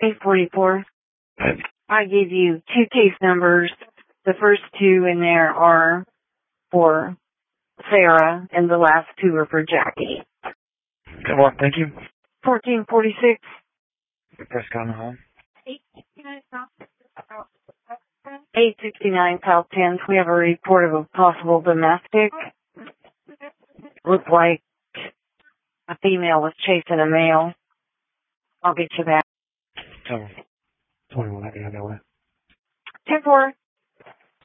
844. I gave you 2 case numbers. The first 2 in there are for Sarah, and the last 2 are for Jackie. Okay, well, thank you. 1446. Prescott home. 869 South 10th. We have a report of a possible domestic. Looked like a female was chasing a male. I'll get you that. Oh, 21, I can have that one. 10-4.